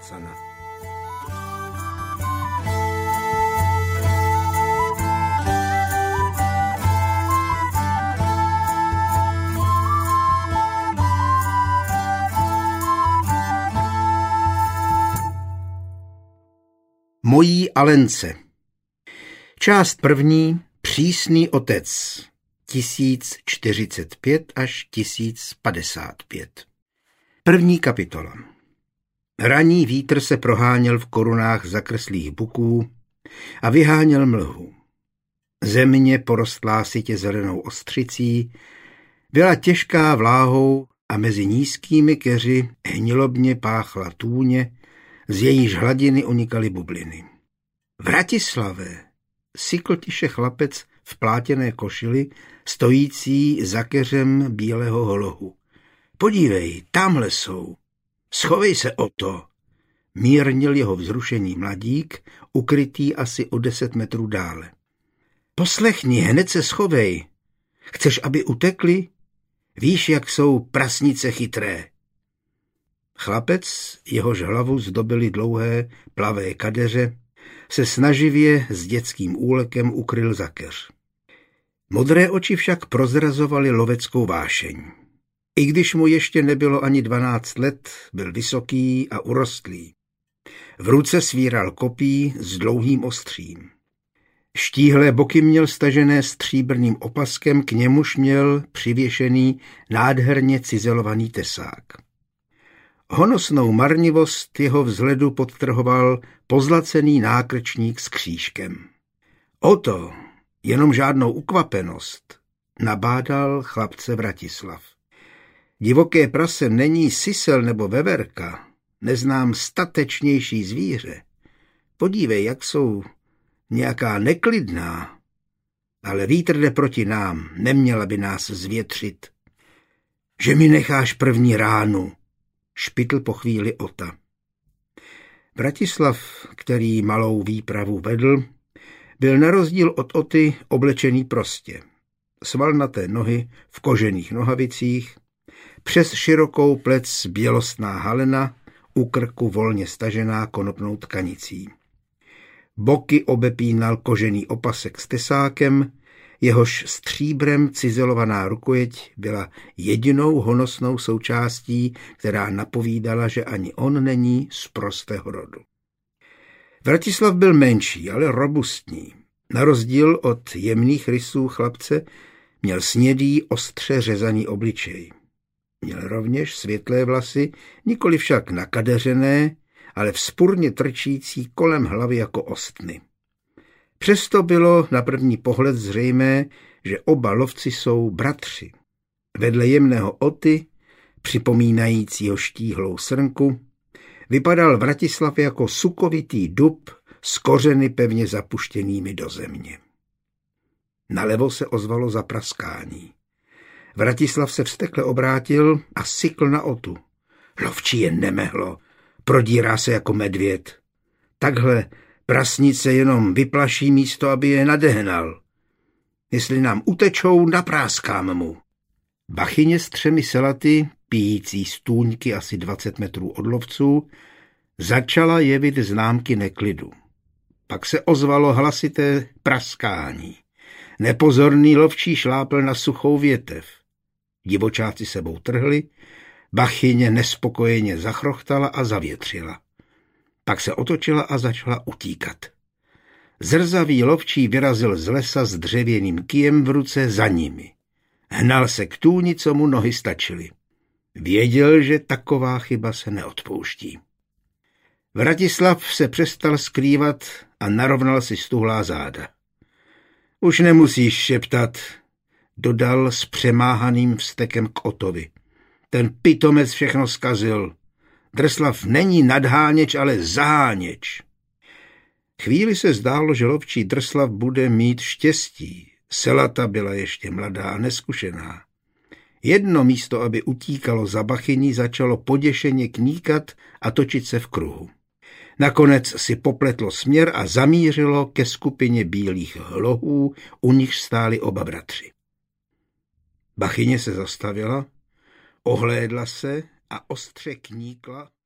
napsána. Mojí Alence. Část první. Přísný otec 1045 až 1055. První kapitola. Ranní vítr se proháněl v korunách zakreslých buků a vyháněl mlhu. Země porostlá sytě zelenou ostřicí byla těžká vláhou a mezi nízkými keři hnilobně páchla tůně, z jejíž hladiny unikaly bubliny. Vratislave, sykl tiše chlapec v plátěné košili, stojící za keřem bílého holohu. Podívej, tamhle jsou. Schovej se o to. Mírnil jeho vzrušený mladík, ukrytý asi o 10 metrů dále. Poslechni, hned se schovej. Chceš, aby utekli? Víš, jak jsou prasnice chytré. Chlapec, jehož hlavu zdobily dlouhé, plavé kadeře, se snaživě s dětským úlekem ukryl za keř. Modré oči však prozrazovaly loveckou vášeň. I když mu ještě nebylo ani 12 let, byl vysoký a urostlý. V ruce svíral kopí s dlouhým ostřím. Štíhlé boky měl stažené stříbrným opaskem, k němuž měl přivěšený nádherně cizelovaný tesák. Honosnou marnivost jeho vzhledu podtrhoval pozlacený nákrčník s křížkem. O to, jenom žádnou ukvapenost, nabádal chlapce Vratislav. Divoké prase není sisel nebo veverka, neznám statečnější zvíře. Podívej, jak jsou nějaká neklidná, ale vítr jde proti nám, neměla by nás zvětřit. Že mi necháš první ránu, špitl po chvíli Ota. Vratislav, který malou výpravu vedl, byl na rozdíl od Oty oblečený prostě. Svalnaté nohy v kožených nohavicích, přes širokou plec bělostná halena, u krku volně stažená konopnou tkanicí. Boky obepínal kožený opasek s tesákem, jehož stříbrem cizelovaná rukojeť byla jedinou honosnou součástí, která napovídala, že ani on není z prostého rodu. Vratislav byl menší, ale robustní. Na rozdíl od jemných rysů chlapce měl snědý, ostře řezaný obličej. Měl rovněž světlé vlasy, nikoli však nakadeřené, ale vzpurně trčící kolem hlavy jako ostny. Přesto bylo na první pohled zřejmé, že oba lovci jsou bratři. Vedle jemného Oty, připomínajícího štíhlou srnku, vypadal Vratislav jako sukovitý dub s kořeny pevně zapuštěnými do země. Nalevo se ozvalo zapraskání. Vratislav se vztekle obrátil a sykl na Otu. Lovčí je nemehlo, prodírá se jako medvěd. Takhle prasnice jenom vyplaší místo, aby je nadehnal. Jestli nám utečou, napráskám mu. Bachyně s 3 selaty, pijící stůňky asi 20 metrů od lovců, začala jevit známky neklidu. Pak se ozvalo hlasité praskání. Nepozorný lovčí šlápl na suchou větev. Divočáci sebou trhli, bachyně nespokojeně zachrochtala a zavětřila. Pak se otočila a začala utíkat. Zrzavý lovčí vyrazil z lesa s dřevěným kyjem v ruce za nimi. Hnal se k tůni, co mu nohy stačily. Věděl, že taková chyba se neodpouští. Vratislav se přestal skrývat a narovnal si stuhlá záda. Už nemusíš šeptat, dodal s přemáhaným vztekem k Otovi. Ten pitomec všechno zkazil. Drslav není nadháněč, ale zaháněč. Chvíli se zdálo, že lovčí Drslav bude mít štěstí. Selata byla ještě mladá a neskušená. Jedno místo, aby utíkalo za bachyní, začalo poděšeně kníkat a točit se v kruhu. Nakonec si popletlo směr a zamířilo ke skupině bílých hlohů, u nich stáli oba bratři. Bachyně se zastavila, ohlédla se a ostře kníkla.